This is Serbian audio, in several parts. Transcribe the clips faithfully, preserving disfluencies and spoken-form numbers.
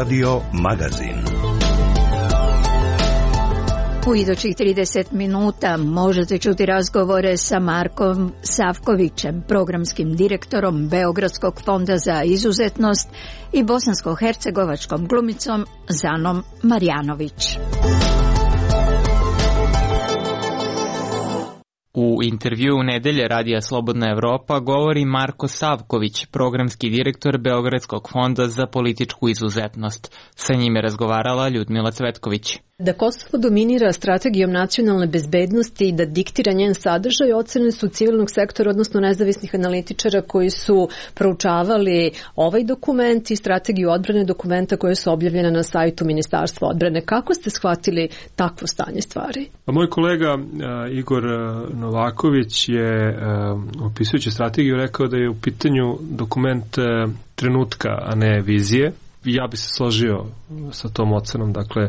Radio Magazin. U idućih trideset minuta možete čuti razgovore sa Markom Savkovićem, programskim direktorom Beogradskog fonda za izuzetnost, i bosansko-hercegovačkom glumicom Zanom Marjanović. U intervjuu Nedelje Radija Slobodna Evropa govori Marko Savković, programski direktor Beogradskog fonda za političku izuzetnost. Sa njim je razgovarala Ljudmila Cvetković. Da Kosovo dominira strategijom nacionalne bezbednosti i da diktira njen sadržaj, ocene su civilnog sektora, odnosno nezavisnih analitičara koji su proučavali ovaj dokument i strategiju odbrane dokumenta koje su objavljene na sajtu Ministarstva odbrane. Kako ste shvatili takvo stanje stvari? Pa moj kolega uh, Igor uh, Novaković je uh, opisujući strategiju rekao da je u pitanju dokument uh, trenutka, a ne vizije. Ja bi se složio sa tom ocenom. Dakle,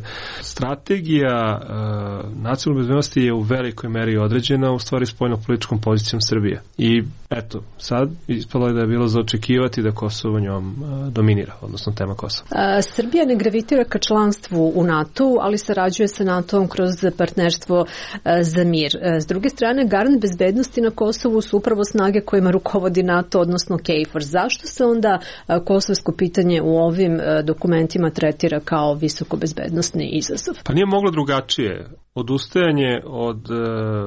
strategija e, nacionalne bezbednosti je u velikoj meri određena u stvari spoljno-političkom pozicijom Srbije. I eto, sad ispalo je da je bilo za očekivati da Kosovo njom e, dominira, odnosno tema Kosova. A, Srbija ne gravitira ka članstvu u NATO, ali sarađuje sa NATO-om kroz partnerstvo e, za mir. E, s druge strane, garant bezbednosti na Kosovu su upravo snage kojima rukovodi NATO, odnosno KFOR. Zašto se onda e, kosovsko pitanje u ovim dokumentima tretira kao visoko bezbednosni izazov? Pa nije moglo drugačije. Odustajanje od e,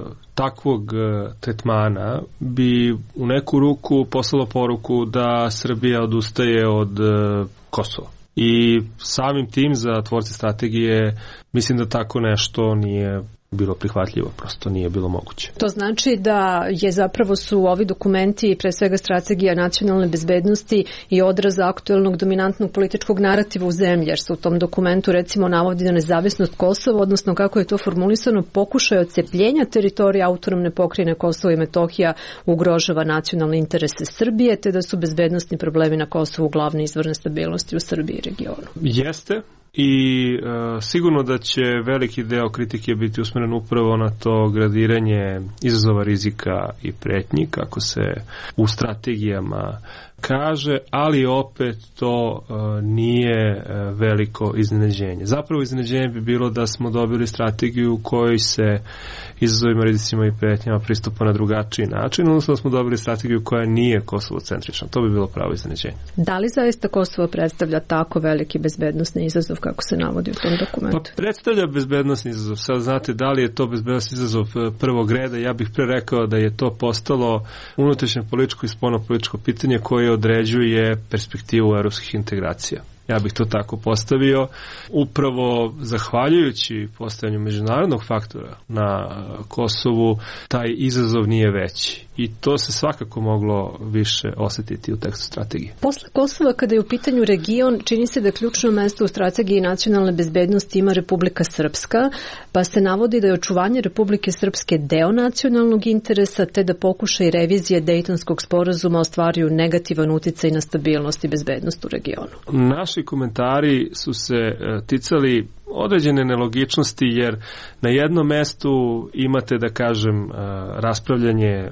takvog e, tretmana bi u neku ruku poslalo poruku da Srbija odustaje od e, Kosova. I samim tim za tvorce strategije mislim da tako nešto nije bilo prihvatljivo, prosto nije bilo moguće. To znači da je zapravo su ovi dokumenti, pre svega strategija nacionalne bezbednosti, i odraz aktuelnog dominantnog političkog narativa u zemlji, jer se u tom dokumentu recimo navodi da nezavisnost Kosova, odnosno kako je to formulisano, pokušaj odcepljenja teritorija autonomne pokrajine Kosovo i Metohija ugrožava nacionalne interese Srbije, te da su bezbednosni problemi na Kosovu glavni izvor nestabilnosti u Srbiji i regionu. Jeste. I e, sigurno da će veliki deo kritike biti usmeren upravo na to gradiranje izazova, rizika i pretnji, kako se u strategijama kaže, ali opet to e, nije e, veliko iznenađenje. Zapravo iznenađenje bi bilo da smo dobili strategiju u kojoj se izazovima, rizicima i pretnjama pristupa na drugačiji način, odnosno da smo dobili strategiju koja nije Kosovo-centrična. To bi bilo pravo iznenađenje. Da li zaista Kosovo predstavlja tako veliki bezbednosni izazov kako se navodi u tom dokumentu? Pa predstavlja bezbednosni izazov. Sad znate da li je to bezbednosni izazov prvog reda. Ja bih pre rekao da je to postalo unutrašnje političko i spoljno političko pitanje koje određuje perspektivu evropskih integracija. Ja bih to tako postavio. Upravo zahvaljujući postojanju međunarodnog faktora na Kosovu, taj izazov nije veći. I to se svakako moglo više osjetiti u tekstu strategije. Posle Kosova, kada je u pitanju region, čini se da ključno mesto u strategiji nacionalne bezbednosti ima Republika Srpska, pa se navodi da je očuvanje Republike Srpske deo nacionalnog interesa, te da pokušaj revizije Dejtonskog sporazuma ostvaruju negativan uticaj na stabilnost i bezbednost u regionu. Naši komentari su se ticali određene nelogičnosti, jer na jednom mestu imate, da kažem, raspravljanje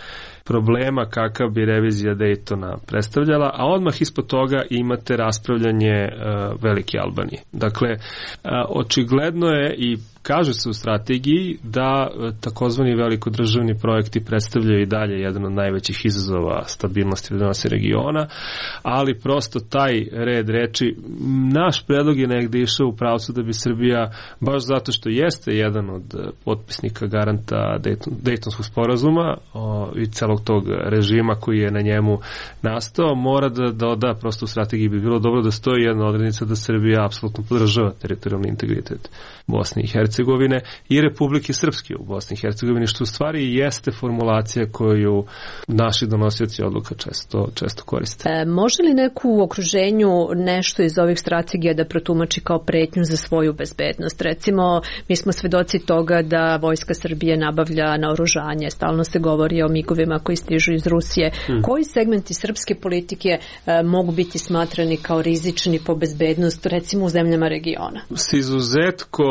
problema kakav bi revizija Dejtona predstavljala, a odmah ispod toga imate raspravljanje Velike Albanije. Dakle, očigledno je i kaže se u strategiji da takozvani velikodržavni projekti predstavljaju i dalje jedan od najvećih izazova stabilnosti i regiona, ali prosto taj red reči, naš predlog je negde išao u pravcu da bi Srbija, baš zato što jeste jedan od potpisnika garanta Dejton, Dejtonskog sporazuma o, i celog tog režima koji je na njemu nastao, mora da doda, prosto u strategiji bi bilo dobro da stoji jedna odrednica da Srbija apsolutno podržava teritorijalni integritet Bosne i Hercegovine i Republike Srpske u Bosni i Hercegovini, što u stvari jeste formulacija koju naši donosioci odluka često, često koriste. E, može li neko u okruženju nešto iz ovih strategija da protumači kao pretnju za svoju bezbednost? Recimo, mi smo svedoci toga da Vojska Srbije nabavlja naoružanje, stalno se govori o migovima koji stižu iz Rusije. Hmm. Koji segmenti srpske politike e, mogu biti smatrani kao rizični po bezbednost, recimo u zemljama regiona? S izuzetkom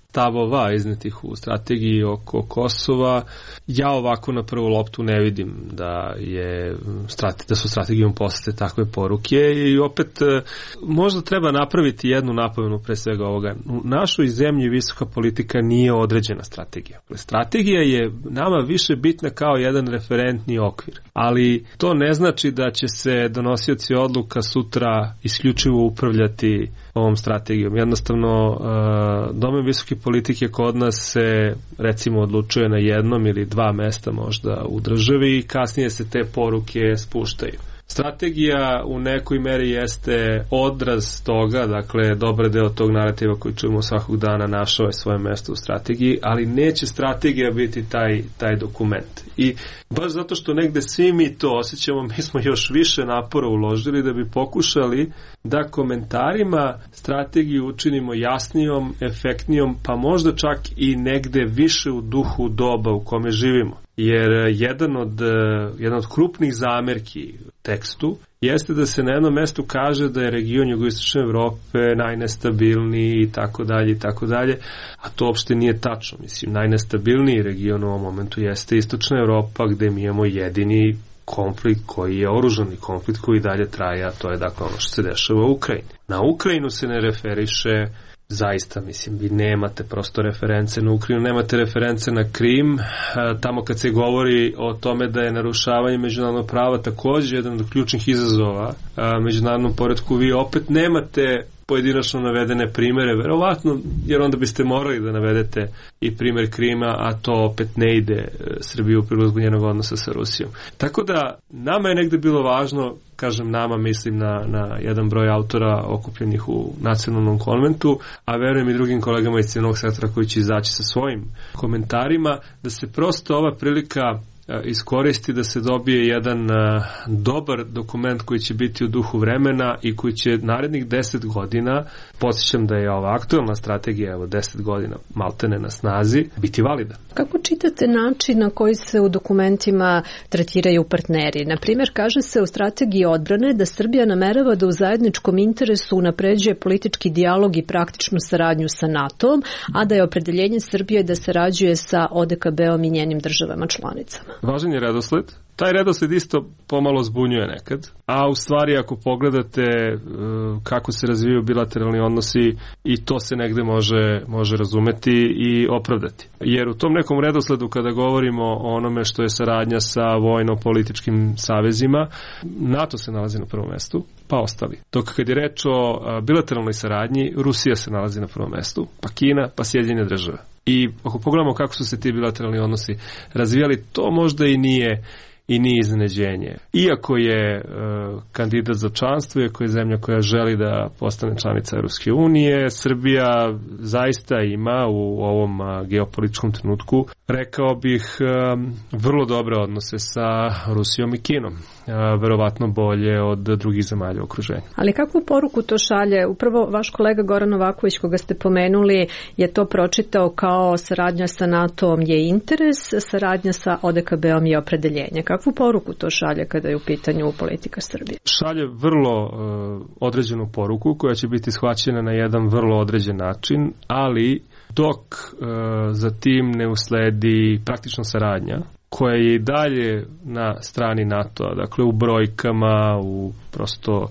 stavova iznetih u strategiji oko Kosova, ja ovako na prvu loptu ne vidim da je da su strategijom poslate takve poruke i opet možda treba napraviti jednu napomenu pre svega ovoga. U našoj zemlji visoka politika nije određena strategija. Strategija je nama više bitna kao jedan referentni okvir, ali to ne znači da će se donosioci odluka sutra isključivo upravljati ovom strategijom. Jednostavno, domen visoke politike kod nas se recimo odlučuje na jednom ili dva mesta možda u državi i kasnije se te poruke spuštaju. Strategija u nekoj meri jeste odraz toga, dakle dobar deo tog narativa koji čujemo svakog dana našao je svoje mesto u strategiji, ali neće strategija biti taj, taj dokument. I baš zato što negde svi mi to osjećamo, mi smo još više napora uložili da bi pokušali da komentarima strategiju učinimo jasnijom, efektnijom, pa možda čak i negde više u duhu doba u kome živimo. Jer jedan od, jedan od krupnih zamerki tekstu jeste da se na jednom mestu kaže da je region jugoistočne Evrope najnestabilniji i tako dalje i tako dalje, a to uopšte nije tačno. Mislim, najnestabilniji region u ovom momentu jeste istočna Evropa gde mi imamo jedini konflikt koji je oružani konflikt koji dalje traje, a to je dakle ono što se dešava u Ukrajini. Na Ukrajinu se ne referiše zaista, mislim, vi nemate prosto reference na Ukrajinu, nemate reference na Krim, tamo kad se govori o tome da je narušavanje međunarodnog prava također jedan od ključnih izazova međunarodnom poretku, vi opet nemate pojedinačno navedene primere, verovatno, jer onda biste morali da navedete i primer Krima, a to opet ne ide Srbiju u prilog njenog odnosa sa Rusijom. Tako da, nama je negde bilo važno, kažem nama, mislim na, na jedan broj autora okupljenih u nacionalnom konventu, a verujem i drugim kolegama iz civilnog sektora koji će izaći sa svojim komentarima, da se prosto ova prilika iskoristi da se dobije jedan uh, dobar dokument koji će biti u duhu vremena i koji će narednih deset godina, podsjećam da je ova aktualna strategija evo deset godina maltene na snazi, biti valida. Kako čitate način na koji se u dokumentima tretiraju partneri? Naprimjer, kaže se u strategiji odbrane da Srbija namerava da u zajedničkom interesu unapređuje politički dijalog i praktičnu saradnju sa NATO-om, a da je opredeljenje Srbije da sarađuje sa O D K B-om i njenim državama članicama. Važan je redosled. Taj redosled isto pomalo zbunjuje nekad, a u stvari ako pogledate uh, kako se razvijaju bilateralni odnosi i to se negde može, može razumeti i opravdati. Jer u tom nekom redosledu kada govorimo o onome što je saradnja sa vojno-političkim savezima, NATO se nalazi na prvom mestu, pa ostali. Dok kad je reč o uh, bilateralnoj saradnji, Rusija se nalazi na prvom mestu, pa Kina, pa Sjedinjene Države. I ako pogledamo kako su se ti bilateralni odnosi razvijali, to možda i nije i nije iznenađenje. Iako je e, kandidat za članstvo, iako je zemlja koja želi da postane članica Europske unije, Srbija zaista ima u ovom a, geopolitičkom trenutku, rekao bih, a, vrlo dobre odnose sa Rusijom i Kinom. A, verovatno bolje od drugih zemalja u okruženju. Ali kakvu poruku to šalje? Upravo vaš kolega Goran Novaković, koga ste pomenuli, je to pročitao kao saradnja sa NATO-om je interes, saradnja sa O D K B-om je opredeljenje. Kakvu poruku to šalje kada je u pitanju politika Srbije? Šalje vrlo uh, određenu poruku koja će biti shvaćena na jedan vrlo određen način, ali dok uh, za tim ne usledi praktična saradnja, koja je i dalje na strani NATO-a, dakle u brojkama, u prosto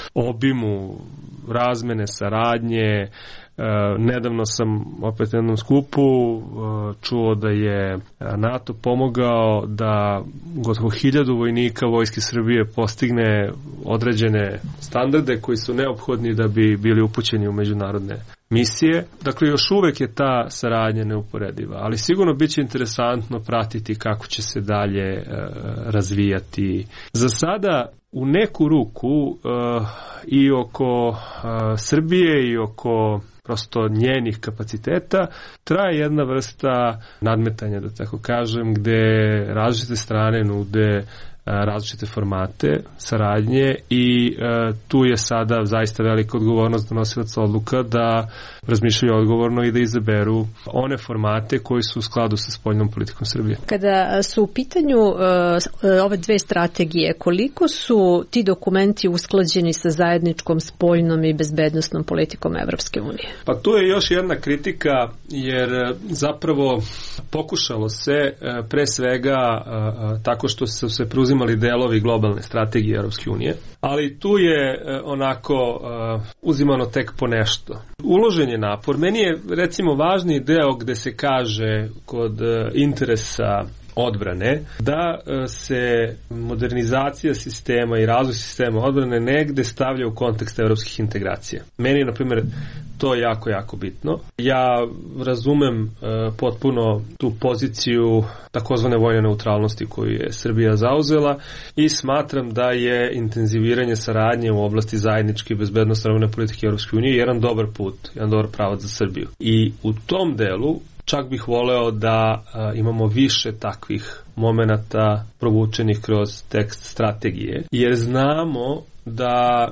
obimu razmene saradnje. Nedavno sam opet na jednom skupu čuo da je NATO pomogao da gotovo hiljadu vojnika Vojske Srbije postigne određene standarde koji su neophodni da bi bili upućeni u međunarodne misije. Dakle, još uvek je ta saradnja neuporediva, ali sigurno bit će interesantno pratiti kako će se dalje uh, razvijati. Za sada u neku ruku uh, i oko uh, Srbije i oko prosto njenih kapaciteta traje jedna vrsta nadmetanja, da tako kažem, gde različite strane nude različite formate saradnje i tu je sada zaista velika odgovornost donosilaca odluka da razmišljaju odgovorno i da izaberu one formate koji su u skladu sa spoljnom politikom Srbije. Kada su u pitanju uh, ove dve strategije, koliko su ti dokumenti usklađeni sa zajedničkom spoljnom i bezbednosnom politikom Evropske unije? Pa tu je još jedna kritika, jer zapravo pokušalo se pre svega tako što su se preuzimali delovi globalne strategije Evropske unije, ali tu je onako uzimano tek po nešto. Uložen je napor. Meni je recimo važni deo gde se kaže kod interesa odbrane da se modernizacija sistema i razvoj sistema odbrane negde stavlja u kontekst evropskih integracija. Meni je, na primjer, to jako, jako bitno. Ja razumem e, potpuno tu poziciju takozvane vojne neutralnosti koju je Srbija zauzela i smatram da je intenziviranje saradnje u oblasti zajedničke bezbednosne odbrambene politike Evropske unije jedan dobar put, jedan dobar pravac za Srbiju. I u tom delu čak bih voleo da a, imamo više takvih momenata provučenih kroz tekst strategije, jer znamo da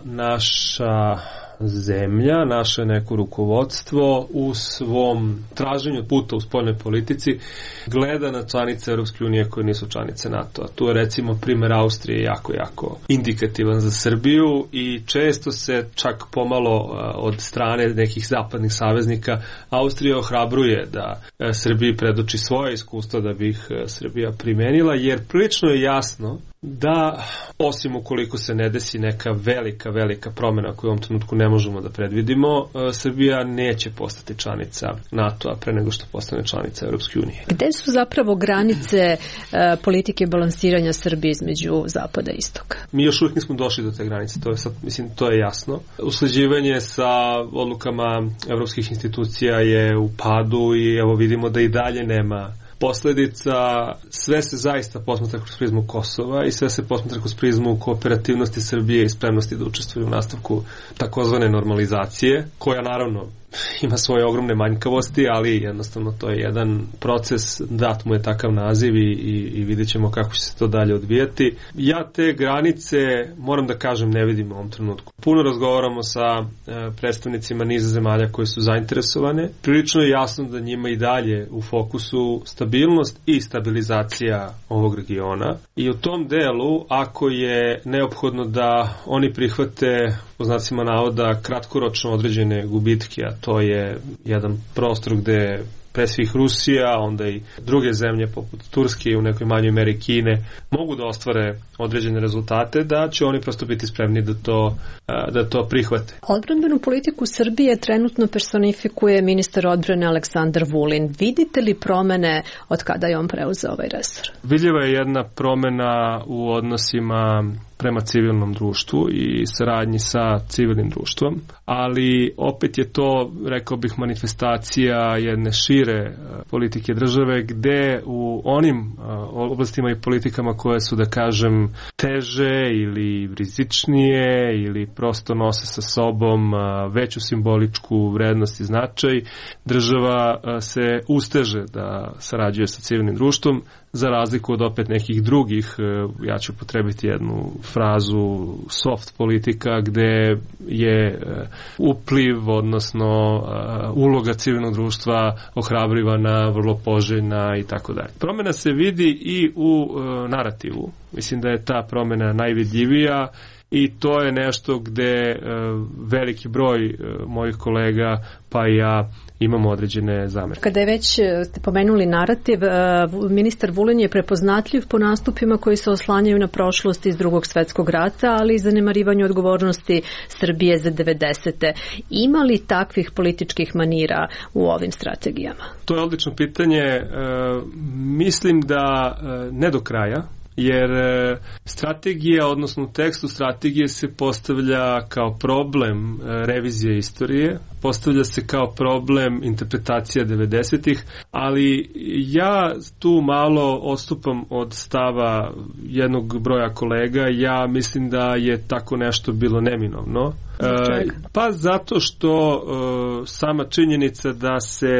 naša zemlja, naše neko rukovodstvo u svom traženju puta u spoljnoj politici gleda na članice Europske unije koje nisu članice NATO. Tu je recimo primjer Austrije jako, jako indikativan za Srbiju i često se čak pomalo od strane nekih zapadnih saveznika Austrija ohrabruje da Srbiji predoči svoje iskustva da bi ih Srbija primenila, jer prilično je jasno da, osim ukoliko se ne desi neka velika, velika promjena koju u ovom trenutku ne možemo da predvidimo, Srbija neće postati članica NATO-a pre nego što postane članica Europske unije. Gde su zapravo granice e, politike balansiranja Srbije između zapada i istoka? Mi još uvijek nismo došli do te granice, to je, sad, mislim, to je jasno. Usklađivanje sa odlukama evropskih institucija je u padu i evo vidimo da i dalje nema posledica. Sve se zaista posmatra kroz prizmu Kosova i sve se posmatra kroz prizmu kooperativnosti Srbije i spremnosti da učestvuju u nastavku takozvane normalizacije, koja naravno ima svoje ogromne manjkavosti, ali jednostavno to je jedan proces, dat mu je takav naziv i, i, i vidjet ćemo kako će se to dalje odvijati. Ja te granice, moram da kažem, ne vidim u ovom trenutku. Puno razgovaramo sa e, predstavnicima niza zemalja koje su zainteresovane. Prilično je jasno da njima i dalje u fokusu stabilnost i stabilizacija ovog regiona i u tom delu, ako je neophodno da oni prihvate, po znacima navoda, kratkoročno određene gubitke, a to je jedan prostor gde pre svih Rusija, onda i druge zemlje poput Turske i u nekoj manjoj meri Kine mogu da ostvare određene rezultate, da će oni prosto biti spremni da to, da to prihvate. Odbrambenu politiku Srbije trenutno personifikuje ministar odbrane Aleksandar Vulin. Vidite li promene od kada je on preuzeo ovaj resor? Vidljiva je jedna promena u odnosima prema civilnom društvu i saradnji sa civilnim društvom, ali opet je to, rekao bih, manifestacija jedne šire politike države, gde u onim oblastima i politikama koje su, da kažem, teže ili rizičnije ili prosto nose sa sobom veću simboličku vrednost i značaj, država se usteže da sarađuje sa civilnim društvom, za razliku od opet nekih drugih, ja ću potrebiti jednu frazu, soft politika, gde je upliv, odnosno uloga civilnog društva ohrabrivana, vrlo poželjna i tako dalje. Promjena se vidi i u narativu. Mislim da je ta promjena najvidljivija i to je nešto gde veliki broj mojih kolega, pa i ja, imamo određene zamerke. Kada je već ste pomenuli narativ, ministar Vulin je prepoznatljiv po nastupima koji se oslanjaju na prošlost iz Drugog svetskog rata, ali i zanemarivanju odgovornosti Srbije za devedesete. Ima li takvih političkih manira u ovim strategijama? To je odlično pitanje. Mislim da ne do kraja, jer strategija, odnosno u tekstu strategije se postavlja kao problem revizije istorije, postavlja se kao problem interpretacija devedesetih, ali ja tu malo odstupam od stava jednog broja kolega. Ja mislim da je tako nešto bilo neminovno. Zbog čega? Pa zato što sama činjenica da se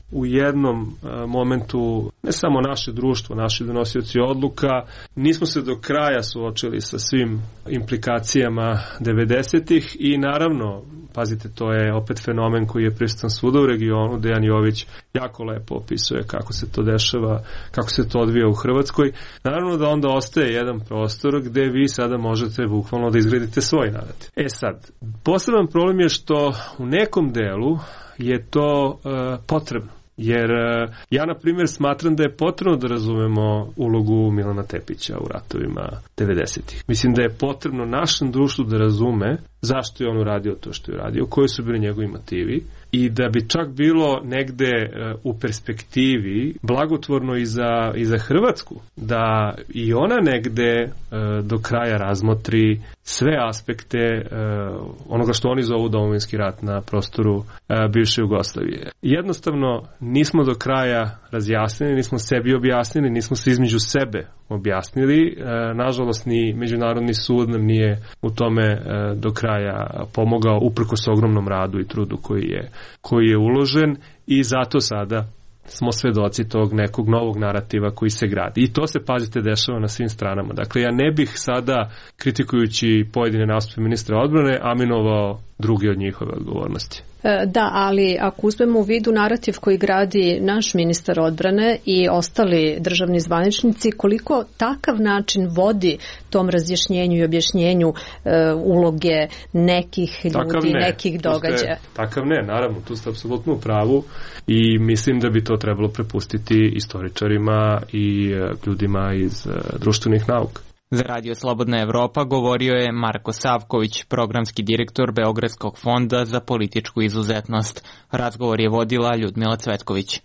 u jednom uh, momentu, ne samo naše društvo, naši donosioci odluka, nismo se do kraja suočili sa svim implikacijama devedesetih i naravno, pazite, to je opet fenomen koji je prisutan svuda u regionu. Dejan Jović jako lepo opisuje kako se to dešava, kako se to odvija u Hrvatskoj. Naravno da onda ostaje jedan prostor gde vi sada možete bukvalno da izgradite svoj narativ. E sad, poseban problem je što u nekom delu je to uh, potrebno. Jer uh, ja, na primjer, smatram da je potrebno da razumemo ulogu Milana Tepića u ratovima devedesetih. Mislim da je potrebno našem društvu da razume zašto je on uradio to što je uradio, koji su bili njegovi motivi i da bi čak bilo negde uh, u perspektivi blagotvorno i za, i za Hrvatsku, da i ona negde uh, do kraja razmotri sve aspekte uh, onoga što oni zovu domovinski rat na prostoru uh, bivše Jugoslavije. Jednostavno nismo do kraja razjasnili, nismo sebi objasnili, nismo se između sebe objasnili. Uh, nažalost, ni Međunarodni sud nam nije u tome uh, do kraja pomogao, uprkos ogromnom radu i trudu koji je, koji je uložen, i zato sada smo svedoci tog nekog novog narativa koji se gradi. I to se, pazite, dešava na svim stranama. Dakle, ja ne bih sada, kritikujući pojedine nastupe ministra odbrane, aminovao druge od njihove odgovornosti. Da, ali ako uzmemo u vidu narativ koji gradi naš ministar odbrane i ostali državni zvaničnici, koliko takav način vodi tom razjašnjenju i objašnjenju e, uloge nekih ljudi, ne. nekih događaja? Ste, takav ne, naravno, tu ste apsolutno u pravu i mislim da bi to trebalo prepustiti istoričarima i ljudima iz društvenih nauka. Za Radio Slobodna Evropa govorio je Marko Savković, programski direktor Beogradskog fonda za političku izuzetnost. Razgovor je vodila Ljudmila Cvetković.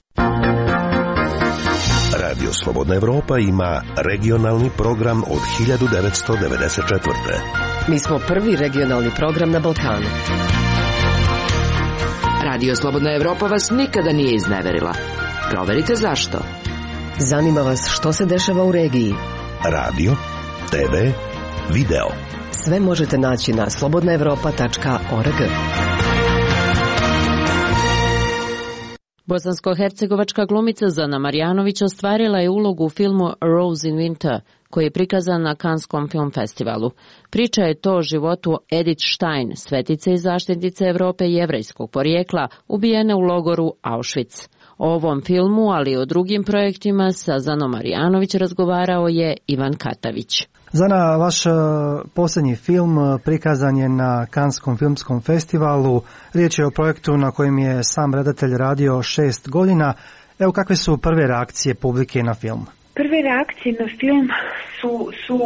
Radio Slobodna Evropa ima regionalni program od hiljadu devetsto devedeset četvrte. Mi smo prvi regionalni program na Balkanu. Radio Slobodna Evropa vas nikada nije izneverila. Proverite zašto. Zanima vas što se dešava u regiji. Radio, te ve, video. Sve možete naći na slobodna evropa tačka org. Bosansko-hercegovačka glumica Zana Marjanović ostvarila je ulogu u filmu Rose in Winter, koji je prikazan na Kanskom film festivalu. Priča je to o životu Edith Stein, svetice i zaštitnice Evrope jevrejskog porijekla, ubijene u logoru Auschwitz. O ovom filmu, ali i o drugim projektima sa Zanom Marjanović razgovarao je Ivan Katavić. Zana, vaš posljednji film prikazan je na Kanskom filmskom festivalu. Riječ je o projektu na kojem je sam redatelj radio šest godina. Evo, kakve su prve reakcije publike na film? Prve reakcije na film su, su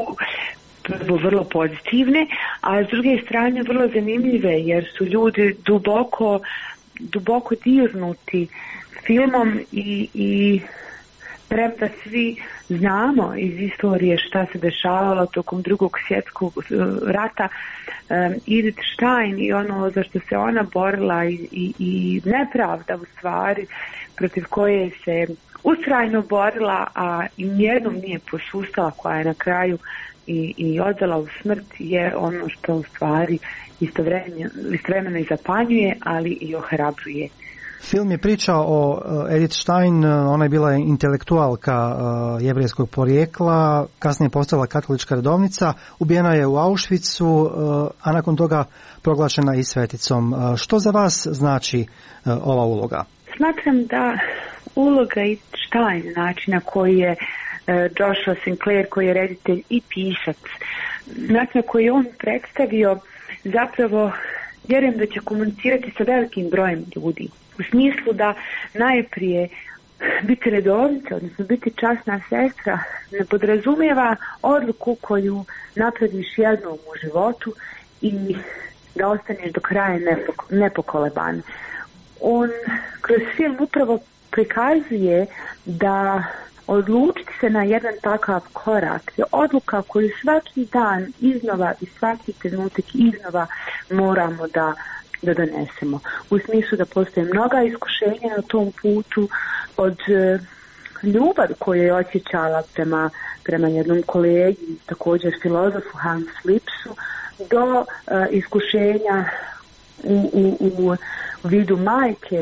vrlo pozitivne, a s druge strane vrlo zanimljive, jer su ljudi duboko, duboko dirnuti filmom i, i premda svi znamo iz istorije šta se dešavalo tokom drugog svjetskog rata, um, Edith Stein i ono za što se ona borila i, i, i nepravda u stvari protiv koje se ustrajno borila, a i nijednom nije posustala, koja je na kraju i, i odvela u smrt, je ono što u stvari istovremeno, istovremeno i zapanjuje, ali i ohrabruje. Film je pričao o Edith Stein, ona je bila intelektualka jevrejskog porijekla, kasnije je postala katolička redovnica, ubijena je u Auschwitzu, a nakon toga proglašena i sveticom. Što za vas znači ova uloga? Smatram da uloga Edith Stein, način na koji je Joshua Sinclair, koji je reditelj i pisac, način na koji je on predstavio, zapravo vjerujem da će komunicirati sa velikim brojem ljudi. U smislu da najprije biti redovnica, odnosno biti časna sestra, ne podrazumijeva odluku koju napraviš jednom u životu i da ostaneš do kraja nepokoleban. On kroz film upravo prikazuje da odlučiti se na jedan takav korak je odluka koju svaki dan iznova i svaki trenutak iznova moramo da da donesemo. U smislu da postoje mnoga iskušenja na tom putu, od e, ljubav koju je osjećala prema, prema jednom kolegi, također filozofu Hans Lipsu, do e, iskušenja u, u, u vidu majke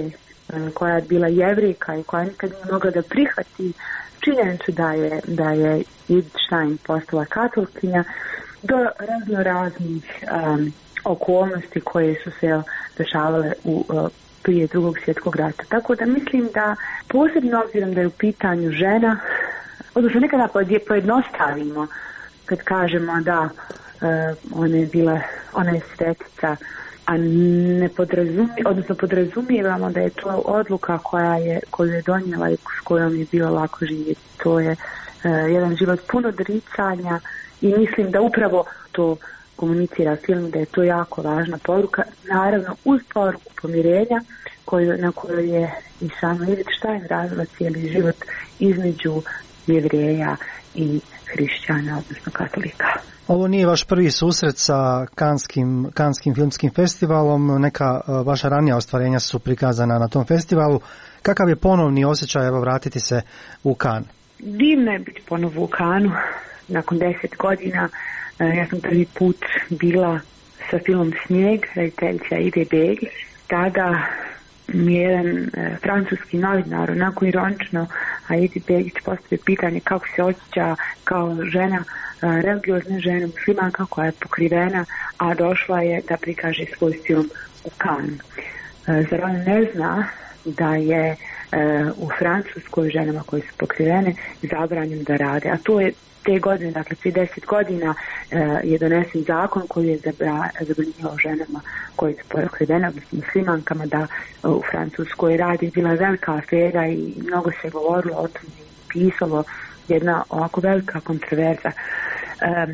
koja je bila Jevrejka i koja nikad nije mogla da prihvati činjenicu da je, da je Edith Stein postala katolkinja, do razno raznih um, okolnosti koje su se dešavale u uh, prije drugog svjetskog rata. Tako da mislim da posebno obzirom da je u pitanju žena, odnosno nekada pojednostavimo kad kažemo da uh, ona je bila, ona je svetica, a ne podrazumi, odnosno podrazumijevamo da je to odluka koja je, koju je donijela i s kojom je bilo lako živjeti. To je uh, jedan život puno odricanja i mislim da upravo to komunicira film, da je to jako važna poruka, naravno uz poruku pomirenja koju, na kojoj je i sama Edith Stein razvila cijeli život između Jevreja i hrišćana, odnosno katolika. Ovo nije vaš prvi susret sa Kanskim, Kanskim filmskim festivalom, neka vaša ranija ostvarenja su prikazana na tom festivalu. Kakav je ponovni osjećaj, evo, vratiti se u Cannes? Divno je biti ponovo u Cannesu nakon deset godina. Ja sam prvi put bila sa filmom Snijeg, rediteljica Ide Begić. Tada mi je jedan e, francuski novinar onako ironično, a Ide Begić postavio pitanje kako se osjeća kao žena, e, religiozna žena, muslimanka koja je pokrivena, a došla je da prikaže svoj film u Cannes. E, zar ona ne zna da je e, u Francuskoj ženama koje su pokrivene zabranjeno da rade, a to je te godine, dakle prije deset godina e, je donesen zakon koji je zabranjivao ženama koje su pokrivene, odnosno muslimankama, da e, u Francuskoj radi. Bila velika afera i mnogo se govorilo o tom i pisalo, jedna ovako velika kontroverza. E,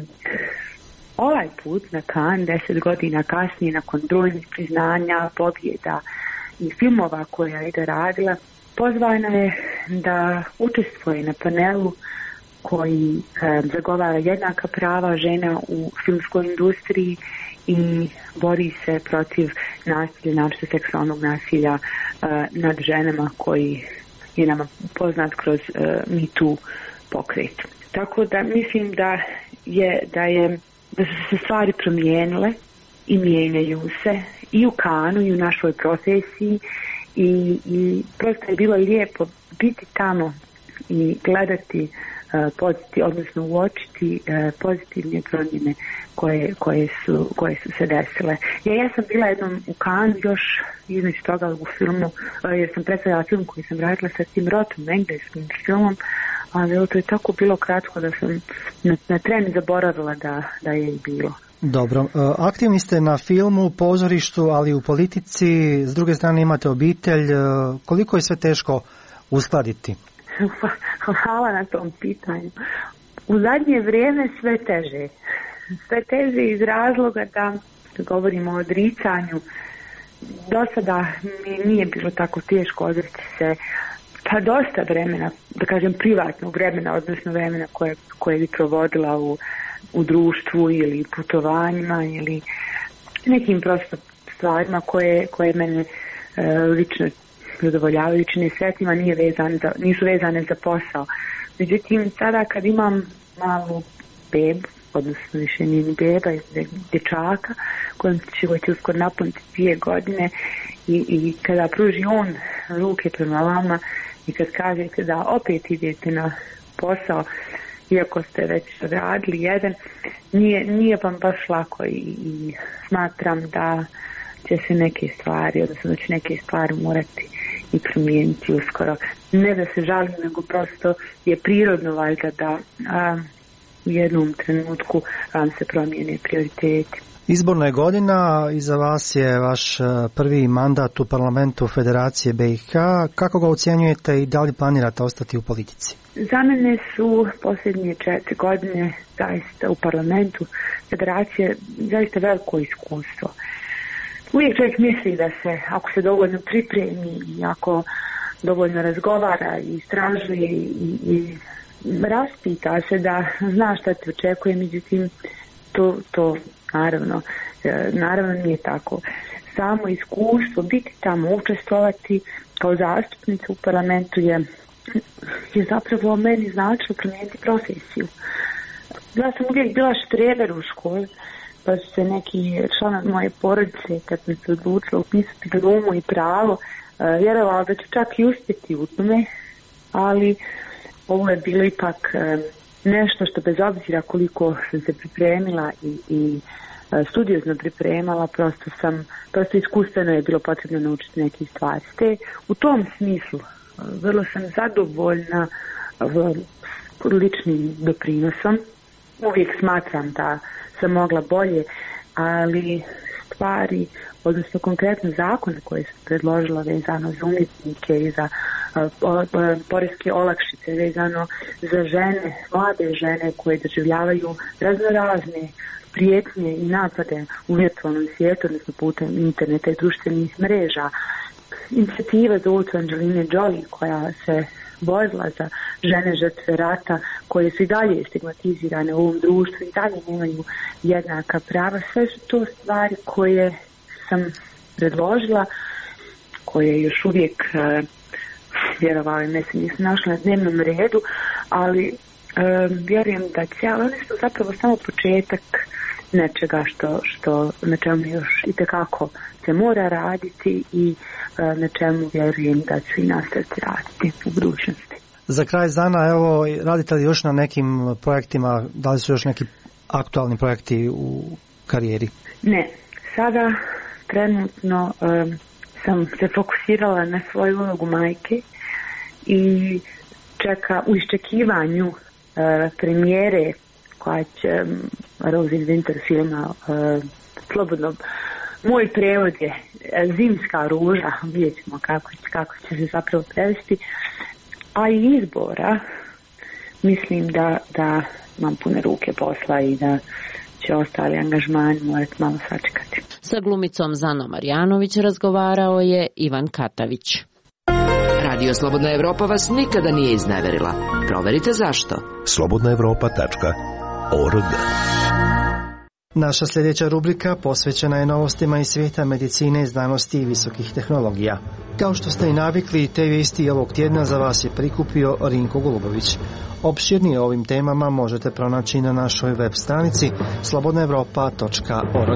ovaj put na Cannes, deset godina kasnije, nakon brojnih priznanja, pobjeda i filmova koja je da radila, pozvana je da učestvuje na panelu koji e, zagovara jednaka prava žena u filmskoj industriji i bori se protiv nasilja, naročito seksualnog nasilja e, nad ženama koji je nama poznat kroz e, Me Too pokret. Tako da mislim da je, da je da su se stvari promijenile i mijenjaju se i u Cannesu i u našoj profesiji i, i prosto je bilo lijepo biti tamo i gledati pozitiv, odnosno uočiti uh, pozitivne promjene koje, koje, su, koje su se desile. Ja, ja sam bila jednom u Cannesu još između toga u filmu, uh, jer sam predstavljala film koji sam radila sa tim Rotom, engleskim filmom, ali to je tako bilo kratko da sam na, na tren zaboravila da, da je i bilo. Dobro, aktivni ste na filmu, pozorištu, ali i u politici, s druge strane imate obitelj, koliko je sve teško uskladiti? Hvala na tom pitanju. U zadnje vrijeme sve teže. Sve teže iz razloga da govorimo o odricanju. Do sada mi nije bilo tako teško odreći se pa dosta vremena, da kažem privatnog vremena, odnosno vremena koje, koje bi provodila u, u društvu ili putovanjima ili nekim prosto stvarima koje, koje mene e, lično zadovoljavajući nesretima nije vezan za, nisu vezane za posao. Međutim, sada kad imam malu bebu, odnosno više nije ni beba, dječaka, kojem će uskoro napuniti dvije godine i, i kada pruži on ruke prema vama i kad kažete da opet idete na posao, iako ste već radili jedan, nije, nije vam baš lako i, i smatram da će se neke stvari, odnosno da će neke stvari morati i promijeniti uskoro. Ne da se žalim, nego prosto je prirodno valjda da a, u jednom trenutku vam se promijene prioriteti. Izborna je godina, iza vas je vaš prvi mandat u parlamentu Federacije B i H. Kako ga ocjenjujete i da li planirate ostati u politici? Za mene su posljednje četiri godine zaista u parlamentu Federacije zaista veliko iskustvo. Uvijek čovjek misli da se, ako se dovoljno pripremi i ako dovoljno razgovara i istražuje i, i raspita se da zna šta te očekuje, međutim to, to naravno, naravno nije tako. Samo iskustvo, biti tamo, učestvovati kao zastupnica u parlamentu je, je zapravo meni značilo promijeniti profesiju. Ja sam uvijek bila štreber u školi, pa su se neki članovi moje porodice, kad sam se odlučila upisati glumu i pravo, vjerovala da ću čak i uspjeti u tome, ali ovo je bilo ipak nešto što bez obzira koliko sam se pripremila i, i studiozno pripremala, prosto sam, prosto iskustveno je bilo potrebno naučiti neke stvari. Te, u tom smislu vrlo sam zadovoljna ličnim doprinosom. Uvijek smatram da sam mogla bolje, ali stvari, odnosno konkretno zakone koje sam predložila vezano za umjetnike i za poreske olakšice, vezano za žene, mlade žene koje doživljavaju raznorazne prijetnje i napade u virtualnom svijetu, odnosno putem interneta i društvenih mreža. Inicijativa za ulicu Angeline Jolie koja se borila za žene žrtve rata koje su i dalje stigmatizirane u ovom društvu i dalje nemaju jednaka prava. Sve su to stvari koje sam predložila, koje još uvijek uh, vjerovali ne se nisam našla na dnevnom redu, ali uh, vjerujem da će, ali one su zapravo samo početak nečega što, što na čemu još itekako se mora raditi i uh, na čemu vjerujem da ću i nastaviti raditi u budućnosti. Za kraj, Zana, evo, radite li još na nekim projektima, da li su još neki aktualni projekti u karijeri? Ne, sada trenutno um, sam se fokusirala na svoju ulogu majke i čeka u iščekivanju uh, premijere koja će um, Rose in Winter filma uh, slobodno. Moj prevod je Zimska ruža, vidjet ćemo kako, kako će se zapravo prevesti, a i izbora mislim da, da imam pune ruke posla i da će ostali angažmani morati malo sačekati. Sa glumicom Zanom Marjanović razgovarao je Ivan Katavić. Radio Slobodna Evropa vas nikada nije izneverila. Proverite zašto. slobodna evropa tačka org. Naša sljedeća rubrika posvećena je novostima iz svijeta medicine, znanosti i visokih tehnologija. Kao što ste i navikli, te vijesti ovog tjedna za vas je prikupio Rinko Golubović. Opširnije o ovim temama možete pronaći na našoj web stranici slobodna evropa tačka org.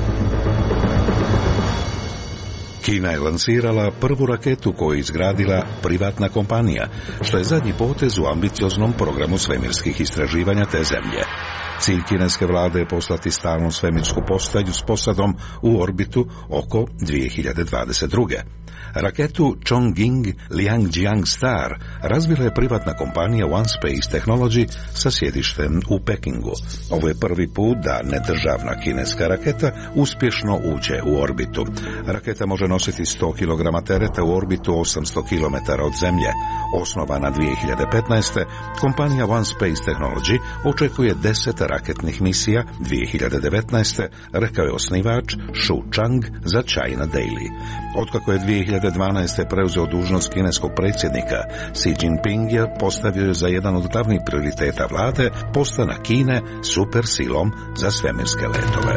Kina je lansirala prvu raketu koju je izgradila privatna kompanija, što je zadnji potez u ambicioznom programu svemirskih istraživanja te zemlje. Cilj kineske vlade je poslati stalnu svemirsku postaju s posadom u orbitu oko dvije hiljade dvadeset druge. Raketu Chongqing Liangjiang Star razvila je privatna kompanija One Space Technology sa sjedištem u Pekingu. Ovo je prvi put da nedržavna kineska raketa uspješno uđe u orbitu. Raketa može nositi sto kilograma tereta u orbitu osamsto kilometara od zemlje. Osnovana dvije hiljade petnaeste. kompanija One Space Technology očekuje deset raketnih misija dvije hiljade devetnaeste. rekao je osnivač Shu Chang za China Daily. Otkako je dvije hiljade dvanaeste. preuzeo dužnost kineskog predsjednika, Xi Jinping je postavio je za jedan od glavnih prioriteta vlade postanak Kine supersilom za svemirske letove.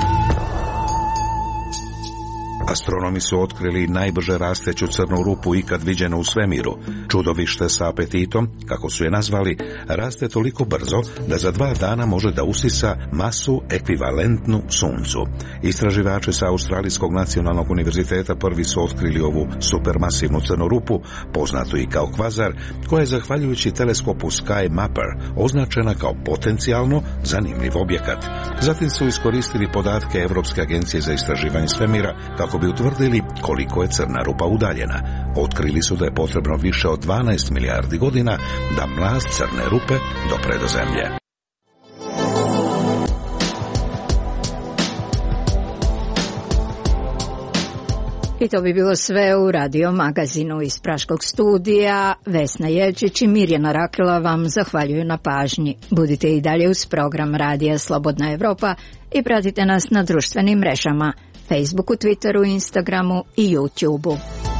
Astronomi su otkrili najbrže rasteću crnu rupu ikad viđenu u svemiru. Čudovište sa apetitom, kako su je nazvali, raste toliko brzo da za dva dana može da usisa masu ekvivalentnu Suncu. Istraživači sa Australijskog nacionalnog univerziteta prvi su otkrili ovu supermasivnu crnu rupu, poznatu i kao kvazar, koja je zahvaljujući teleskopu Sky Mapper označena kao potencijalno zanimljiv objekat. Zatim su iskoristili podatke Evropske agencije za istraživanje svemira kako bi utvrdili koliko je crna rupa udaljena. Otkrili su da je potrebno više od dvanaest milijardi godina da mlaz crne rupe dopre do zemlje. I to bi bilo sve u radio magazinu iz Praškog studija. Vesna Jelčić i Mirjana Rakela vam zahvaljuju na pažnji. Budite i dalje uz program Radija Slobodna Evropa i pratite nas na društvenim mrežama, Facebooku, Twitteru, Instagramu i YouTubeu.